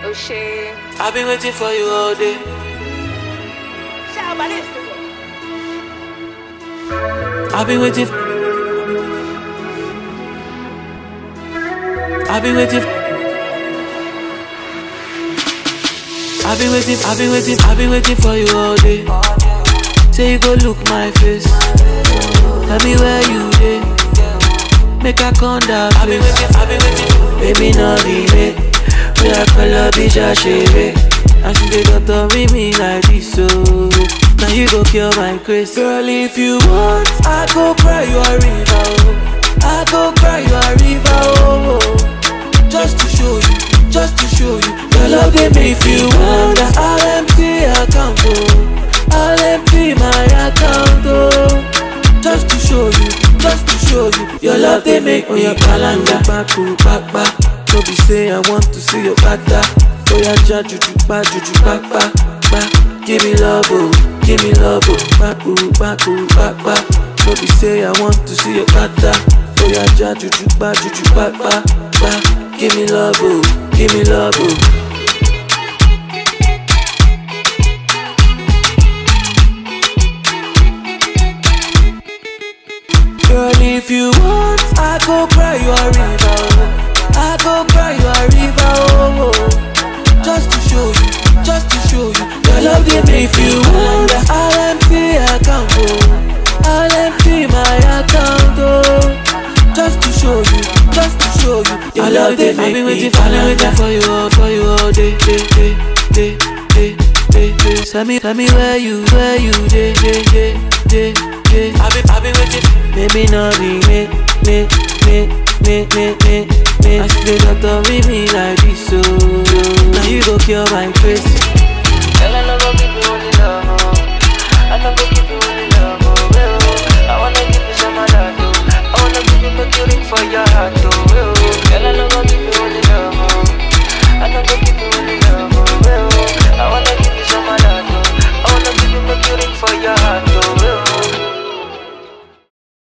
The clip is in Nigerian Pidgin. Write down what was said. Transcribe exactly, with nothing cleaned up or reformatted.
O'Shea. I've been waiting for you all day. I've been waiting. I've been waiting. I've been waiting. I've been waiting. I've been waiting for you all day. Say you go look my face. Tell me where you dey. Make I come down. I've been waiting. I've been waiting. Baby, no delay. We are color bitch a shave. And she dey got to with me like this, so now you go kill my grace. Girl, if you want, I go cry you a river, oh. I go cry you a river, oh, oh. Just to show you, just to show you your love they make if you want that I'll empty account, oh. I'll empty my account, oh. Just to show you, just to show you your love they make on your calendar. Back to back back. Don't be say I want to see your bada. Oh yeah, ja juju ba juju ba ba ba. Give me love, oh, give me love, oh. Ba boo ba boo ba ba. Don't be say I want to see your bada. Oh yeah, ja juju ba juju ba ba ba. Give me love, oh, give me love, oh. Girl, if you want, I go cry you a river, oh. I go cry you a river, oh, oh. Just to show you, just to show you your love they make if you want. I'll empty account, oh. I'll empty my account, oh. Just to show you, just to show you your love they make. I've been waiting for, I've been waiting for you all, for you all day, day, day, day, day, day, day. Tell me, tell me where you, where you, day, day, day, day, day. I've been, I've been waiting. Baby, no be me, me, me, me, me, me, me. I see the doctor with me like this, so now you go kill my face. Girl, I no go give you only love, oh. I no go give you only love, oh. I wanna give you some of that, oh. I wanna give you make you ring for your heart.